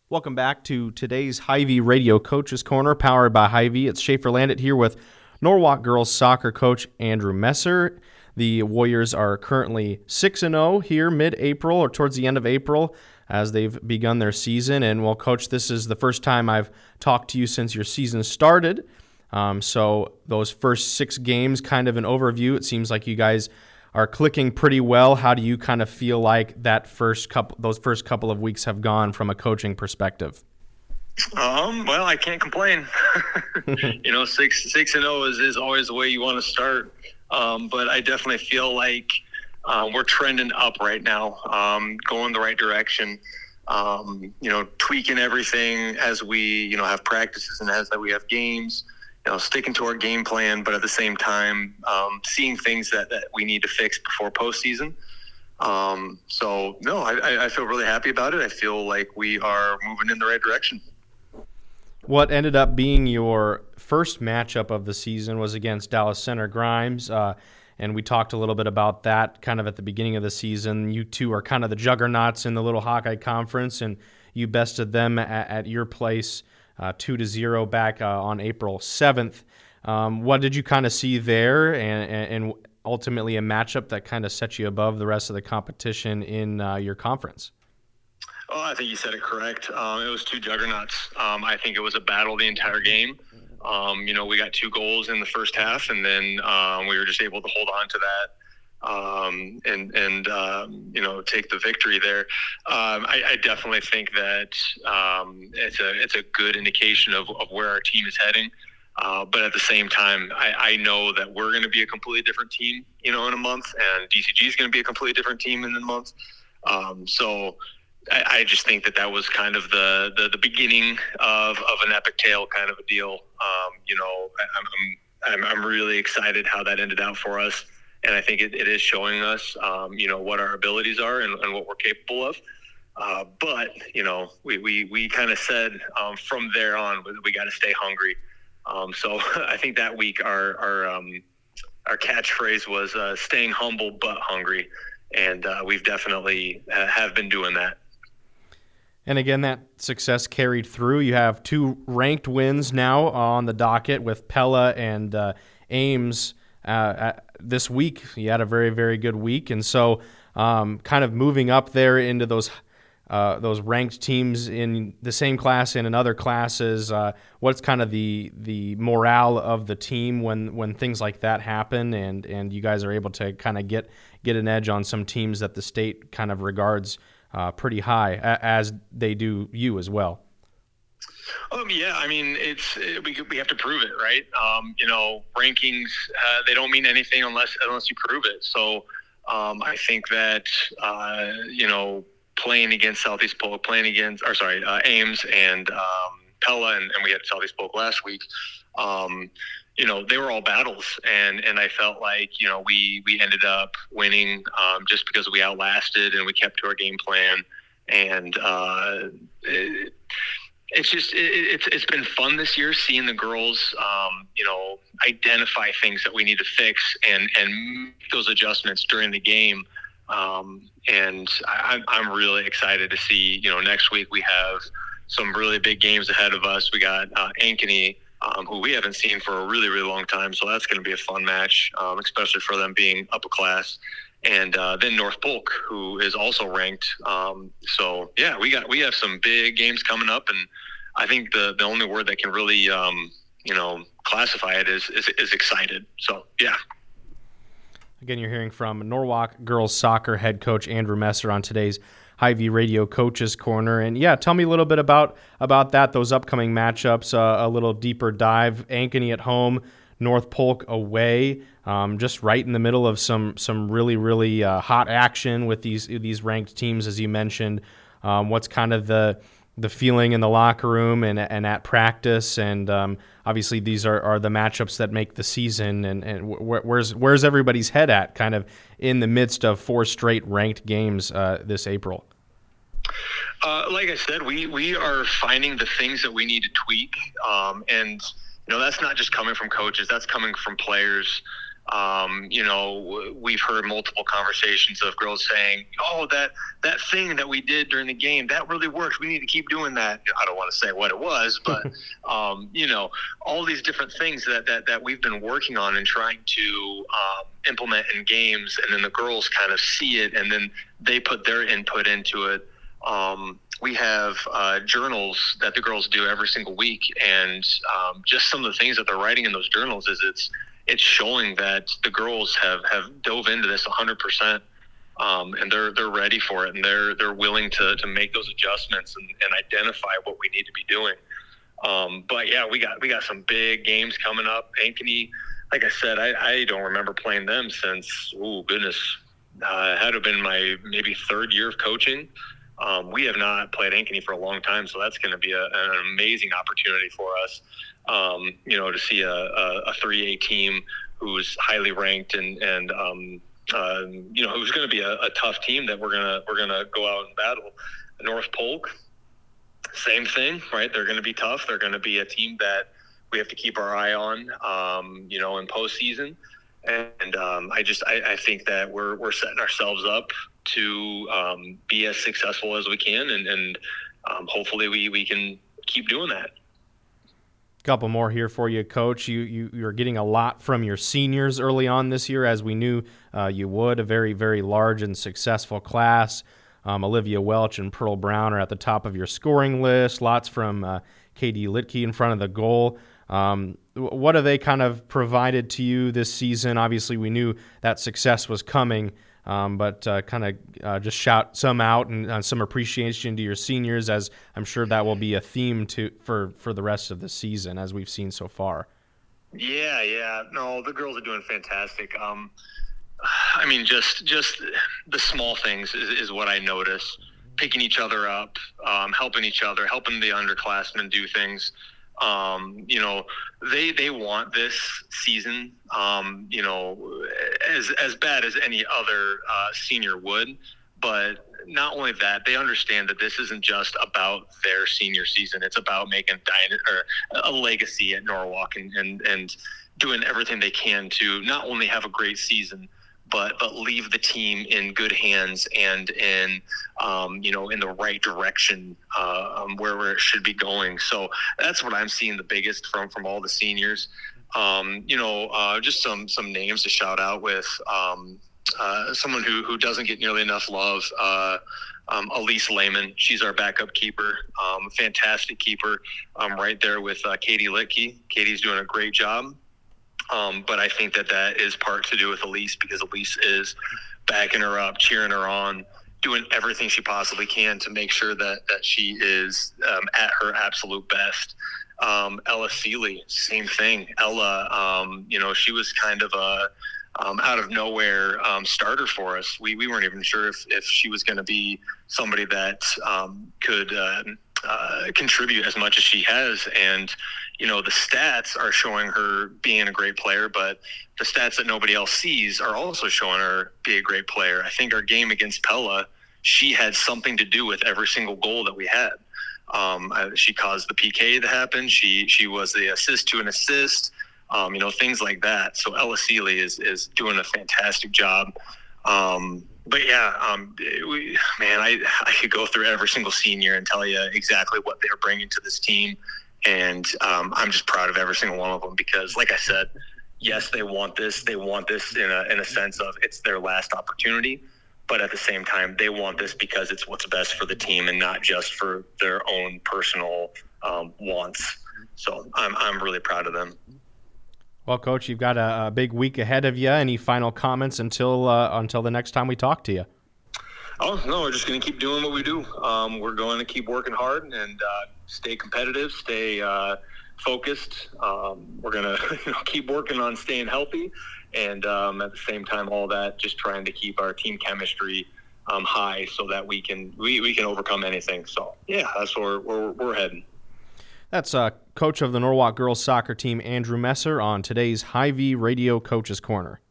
Welcome back to today's Hy-Vee Radio Coaches Corner, powered by Hy-Vee. It's Schaefer Landit here with Norwalk girls soccer coach Andrew Messer. The Warriors are currently 6-0 here mid-April or towards the end of April as they've begun their season. And, well, Coach, this is the first time I've talked to you since your season started. So those first 6 games, kind of an overview. It seems like you guys are clicking pretty well. How do you kind of feel like those first couple of weeks have gone from a coaching perspective? Well, I can't complain. 6-0 is always the way you want to start. But I definitely feel like we're trending up right now, going the right direction. Tweaking everything as we, have practices and as we have games. Sticking to our game plan, but at the same time, seeing things that we need to fix before postseason. I feel really happy about it. I feel like we are moving in the right direction. What ended up being your first matchup of the season was against Dallas Center Grimes, and we talked a little bit about that kind of at the beginning of the season. You two are kind of the juggernauts in the Little Hawkeye Conference, and you bested them at your place 2-0 back on April 7th. What did you kind of see there, and ultimately a matchup that kind of set you above the rest of the competition in your conference? Oh, I think you said it correct. It was two juggernauts. I think it was a battle the entire game. We got 2 goals in the first half, and then we were just able to hold on to that. Take the victory there. I definitely think that it's a good indication of where our team is heading. But at the same time, I know that we're going to be a completely different team, in a month, and DCG is going to be a completely different team in a month. So I just think that was kind of the beginning of an epic tale kind of a deal. I'm really excited how that ended out for us. And I think it is showing us, what our abilities are and what we're capable of. But we kind of said from there on we got to stay hungry. So I think that week our catchphrase was staying humble but hungry, and we've definitely have been doing that. And again, that success carried through. You have 2 ranked wins now on the docket with Pella and Ames. This week, you had a very, very good week, and so kind of moving up there into those ranked teams in the same class and in other classes. What's kind of the morale of the team when things like that happen, and you guys are able to kind of get an edge on some teams that the state kind of regards pretty high, as they do you as well? Yeah, I mean, we have to prove it, right? Rankings, they don't mean anything unless you prove it. So I think that, playing against Southeast Polk, Ames and Pella, and we had Southeast Polk last week, they were all battles. And I felt like, we ended up winning just because we outlasted and we kept to our game plan. And it's been fun this year seeing the girls, identify things that we need to fix and make those adjustments during the game. And I'm really excited to see, next week we have some really big games ahead of us. We got Ankeny, who we haven't seen for a really, really long time. So that's going to be a fun match, especially for them being up a class. And then North Polk, who is also ranked. We have some big games coming up, and I think the only word that can really classify it is excited. So yeah. Again, you're hearing from Norwalk girls soccer head coach Andrew Messer on today's Hy-Vee Radio Coaches Corner. And yeah, tell me a little bit about that, those upcoming matchups, a little deeper dive. Ankeny at home, North Polk away, just right in the middle of some really, really hot action with these ranked teams, as you mentioned. What's kind of the feeling in the locker room and at practice, and obviously these are the matchups that make the season, and where's everybody's head at kind of in the midst of 4 straight ranked games this April? Like I said, we are finding the things that we need to tweak, and that's not just coming from coaches, that's coming from players. We've heard multiple conversations of girls saying, "Oh, that thing that we did during the game, that really worked. We need to keep doing that." I don't want to say what it was, but all these different things that we've been working on and trying to implement in games, and then the girls kind of see it, and then they put their input into it. We have journals that the girls do every single week, and just some of the things that they're writing in those journals is it's showing that the girls have dove into this 100%, and they're ready for it, and they're willing to make those adjustments and identify what we need to be doing. But yeah, we got some big games coming up. Ankeny, like I said, I don't remember playing them since, it had to have been my maybe third year of coaching. We have not played Ankeny for a long time, so that's going to be an amazing opportunity for us. To see a 3A team who's highly ranked and who's going to be a tough team that we're gonna go out and battle. North Polk, same thing, right? They're going to be tough. They're going to be a team that we have to keep our eye on, in postseason. And I think that we're setting ourselves up to be as successful as we can, and hopefully we can keep doing that. Couple more here for you, Coach. You're getting a lot from your seniors early on this year, as we knew you would. A very, very large and successful class. Olivia Welch and Pearl Brown are at the top of your scoring list. Lots from Katie Litke in front of the goal. What have they kind of provided to you this season? Obviously, we knew that success was coming, but just shout some out and some appreciation to your seniors, as I'm sure that will be a theme for the rest of the season, as we've seen so far. Yeah. No, the girls are doing fantastic. Just the small things is what I notice. Picking each other up, helping each other, helping the underclassmen do things. They want this season, as bad as any other senior would, but not only that, they understand that this isn't just about their senior season. It's about making a legacy at Norwalk and doing everything they can to not only have a great season, but leave the team in good hands and in the right direction, where it should be going. So that's what I'm seeing the biggest from all the seniors. Just some names to shout out with, someone who doesn't get nearly enough love. Elise Lehman, she's our backup keeper, fantastic keeper, right there with Katie Litke. Katie's doing a great job. But I think that is part to do with Elise, because Elise is backing her up, cheering her on, doing everything she possibly can to make sure that she is at her absolute best. Ella Seeley, same thing. Ella, she was kind of a out of nowhere starter for us. We weren't even sure if she was going to be somebody that could contribute as much as she has. And the stats are showing her being a great player, but the stats that nobody else sees are also showing her be a great player. I think our game against Pella, she had something to do with every single goal that we had. She caused the PK to happen. She was the assist to an assist, things like that. So Ella Seeley is doing a fantastic job. But yeah, I could go through every single senior and tell you exactly what they're bringing to this team. And I'm just proud of every single one of them, because like I said, yes, they want this in a sense of it's their last opportunity, but at the same time, they want this because it's what's best for the team and not just for their own personal wants. So I'm really proud of them. Well, Coach, you've got a big week ahead of you. Any final comments until the next time we talk to you? Oh, no, we're just going to keep doing what we do. We're going to keep working hard and stay competitive, stay focused. We're going to keep working on staying healthy, and at the same time, all that, just trying to keep our team chemistry high so that we can overcome anything. So, yeah, that's where we're heading. That's coach of the Norwalk girls soccer team, Andrew Messer, on today's Hy-Vee Radio Coaches Corner.